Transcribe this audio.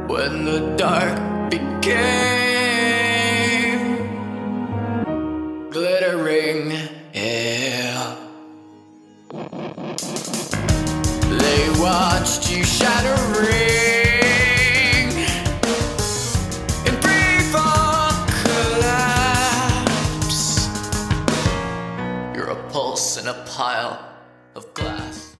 when the dark became glittering hell. They watched you shattering